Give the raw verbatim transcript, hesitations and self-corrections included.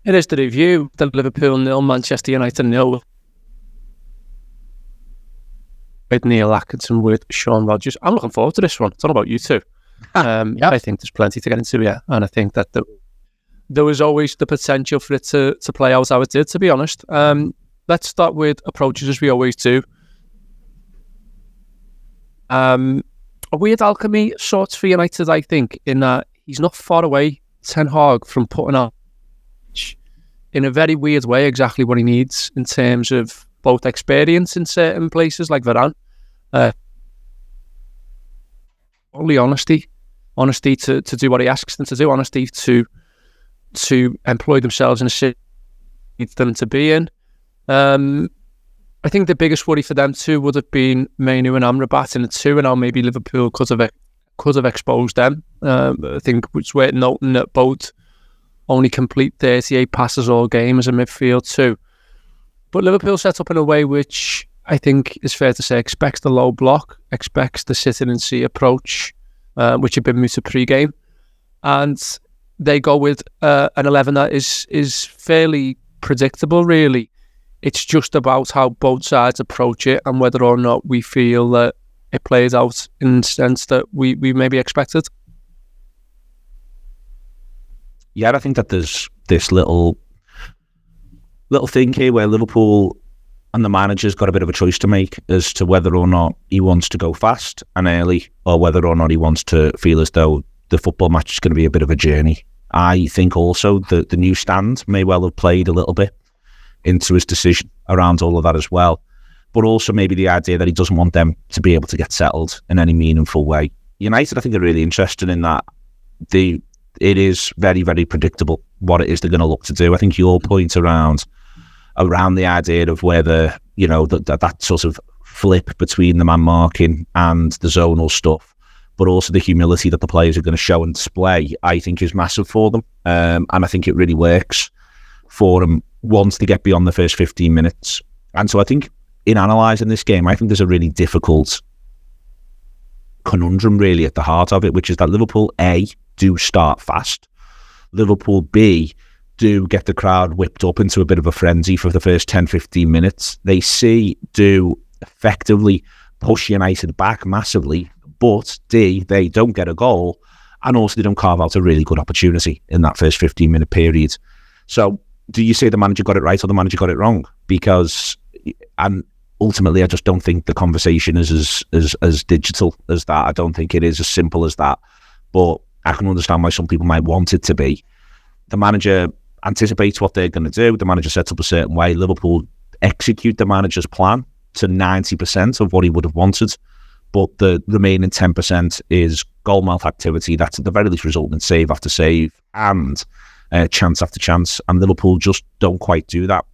It is the review. The Liverpool nil, Manchester United nil. With Neil Atkinson, with Sean Rodgers. I'm looking forward to this one. It's all about you two. Um, yep. I think there's plenty to get into here, and I think that the, there was always the potential for it to, to play out how it did, to be honest. Um, let's start with approaches, as we always do. Um, a weird alchemy sorts for United, I think, in that he's not far away, Ten Hag, from putting out in a very weird way exactly what he needs in terms of both experience in certain places like Varane, uh, only honesty, honesty to, to do what he asks them to do, honesty to to employ themselves in a city needs them to be in. Um, I think the biggest worry for them too would have been Mainu and Amrabat in a two, and how maybe Liverpool could have could have exposed them. Um, I think it's worth noting that both only complete thirty-eight passes all game as a midfield too. But Liverpool set up in a way which I think is fair to say expects the low block, expects the sit in and see approach, uh, which had been mooted pre-game. And they go with uh, an eleven that is is fairly predictable, really. It's just about how both sides approach it and whether or not we feel that it plays out in the sense that we, we maybe expected. Yeah, I think that there's this little... little thing here where Liverpool and the manager's got a bit of a choice to make as to whether or not he wants to go fast and early, or whether or not he wants to feel as though the football match is going to be a bit of a journey. I think also that the new stand may well have played a little bit into his decision around all of that as well, but also maybe the idea that he doesn't want them to be able to get settled in any meaningful way. United, I think, are really interested in that. The it is very, very predictable what it is they're going to look to do. I think your point around around the idea of whether, you know, that, that that sort of flip between the man marking and the zonal stuff, but also the humility that the players are going to show and display, I think is massive for them. Um, and I think it really works for them once they get beyond the first fifteen minutes. And so I think in analysing this game, I think there's a really difficult conundrum really at the heart of it, which is that Liverpool, A, do start fast. Liverpool, B, do get the crowd whipped up into a bit of a frenzy for the first ten, fifteen minutes. They, C, do effectively push United back massively, but D, they don't get a goal, and also they don't carve out a really good opportunity in that first fifteen minute period. So do you say the manager got it right or the manager got it wrong? Because, and ultimately, I just don't think the conversation is as, as, as digital as that. I don't think it is as simple as that. But I can understand why some people might want it to be. The manager anticipates what they're going to do. The manager sets up a certain way. Liverpool execute the manager's plan to ninety percent of what he would have wanted. But the remaining ten percent is goalmouth activity that's at the very least resulting in save after save and uh, chance after chance. And Liverpool just don't quite do that.